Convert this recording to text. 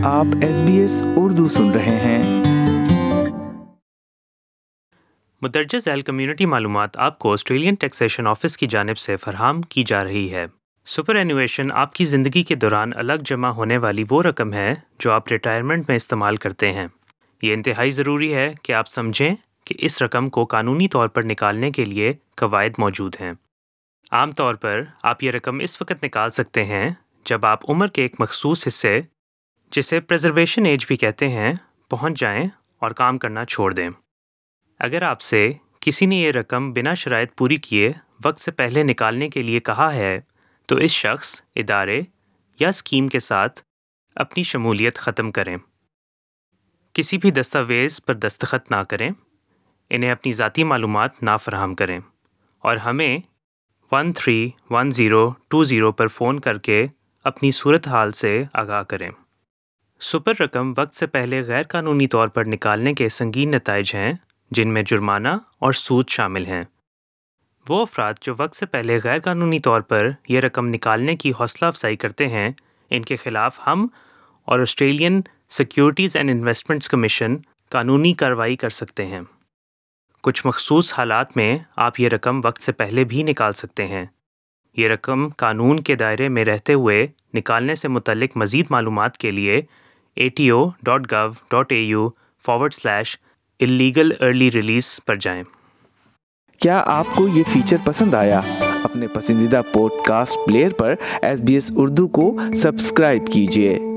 آپ SBS اردو سن رہے ہیں۔ مندرجہ ذیل کمیونٹی معلومات آپ کو آسٹریلین ٹیکسیشن آفس کی جانب سے فراہم کی جا رہی ہے۔ سپر اینویشن آپ کی زندگی کے دوران الگ جمع ہونے والی وہ رقم ہے جو آپ ریٹائرمنٹ میں استعمال کرتے ہیں۔ یہ انتہائی ضروری ہے کہ آپ سمجھیں کہ اس رقم کو قانونی طور پر نکالنے کے لیے قواعد موجود ہیں۔ عام طور پر آپ یہ رقم اس وقت نکال سکتے ہیں جب آپ عمر کے ایک مخصوص حصے، جسے پریزرویشن ایج بھی کہتے ہیں، پہنچ جائیں اور کام کرنا چھوڑ دیں۔ اگر آپ سے کسی نے یہ رقم بنا شرائط پوری کیے وقت سے پہلے نکالنے کے لیے کہا ہے تو اس شخص، ادارے یا اسکیم کے ساتھ اپنی شمولیت ختم کریں۔ کسی بھی دستاویز پر دستخط نہ کریں، انہیں اپنی ذاتی معلومات نہ فراہم کریں اور ہمیں 131020 پر فون کر کے اپنی صورتحال سے آگاہ کریں۔ سپر رقم وقت سے پہلے غیر قانونی طور پر نکالنے کے سنگین نتائج ہیں جن میں جرمانہ اور سود شامل ہیں۔ وہ افراد جو وقت سے پہلے غیر قانونی طور پر یہ رقم نکالنے کی حوصلہ افزائی کرتے ہیں، ان کے خلاف ہم اور Australian securities and investments commission قانونی کارروائی کر سکتے ہیں۔ کچھ مخصوص حالات میں آپ یہ رقم وقت سے پہلے بھی نکال سکتے ہیں۔ یہ رقم قانون کے دائرے میں رہتے ہوئے نکالنے سے متعلق مزید معلومات کے لیے ato.gov.au/illegal early release پر جائیں۔ کیا آپ کو یہ فیچر پسند آیا؟ اپنے پسندیدہ پوڈ کاسٹ پلیئر پر SBS اردو کو سبسکرائب کیجیے۔